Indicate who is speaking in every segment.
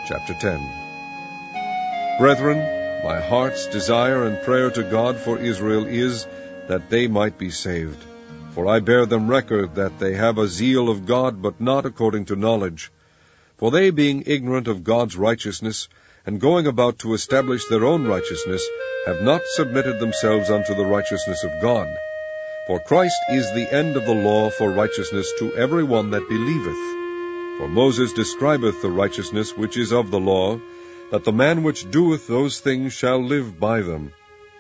Speaker 1: Chapter 10. Brethren, my heart's desire and prayer to God for Israel is that they might be saved. For I bear them record that they have a zeal of God, but not according to knowledge. For they, being ignorant of God's righteousness, and going about to establish their own righteousness, have not submitted themselves unto the righteousness of God. For Christ is the end of the law for righteousness to every one that believeth. For Moses describeth the righteousness which is of the law, that the man which doeth those things shall live by them.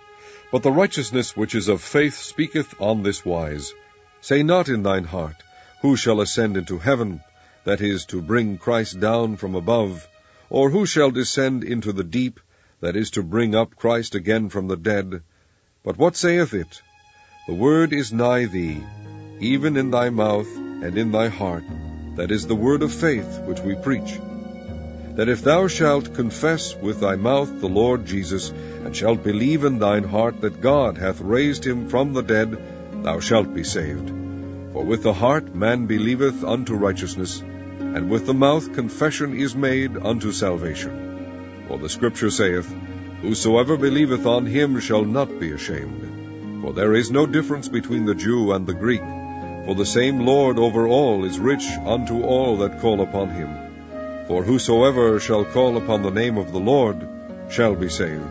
Speaker 1: But the righteousness which is of faith speaketh on this wise, Say not in thine heart, Who shall ascend into heaven, that is, to bring Christ down from above, or who shall descend into the deep, that is, to bring up Christ again from the dead? But what saith it? The word is nigh thee, even in thy mouth and in thy heart, that is the word of faith which we preach. That if thou shalt confess with thy mouth the Lord Jesus, and shalt believe in thine heart that God hath raised him from the dead, thou shalt be saved. For with the heart man believeth unto righteousness, and with the mouth confession is made unto salvation. For the Scripture saith, Whosoever believeth on him shall not be ashamed. For there is no difference between the Jew and the Greek, for the same Lord over all is rich unto all that call upon him. For whosoever shall call upon the name of the Lord shall be saved.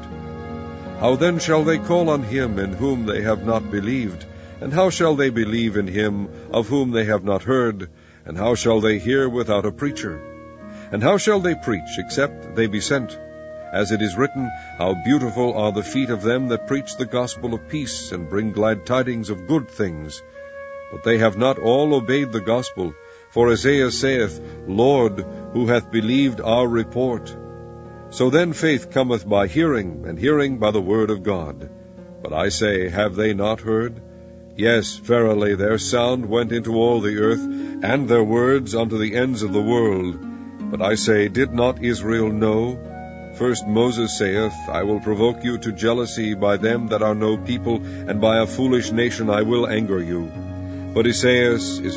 Speaker 1: How then shall they call on him in whom they have not believed? And how shall they believe in him of whom they have not heard? And how shall they hear without a preacher? And how shall they preach except they be sent? As it is written, How beautiful are the feet of them that preach the gospel of peace, and bring glad tidings of good things. But they have not all obeyed the gospel. For Isaiah saith, Lord, who hath believed our report? So then faith cometh by hearing, and hearing by the word of God. But I say, have they not heard? Yes, verily, their sound went into all the earth, and their words unto the ends of the world. But I say, did not Israel know? First Moses saith, I will provoke you to jealousy by them that are no people, and by a foolish nation I will anger you. But Esaias is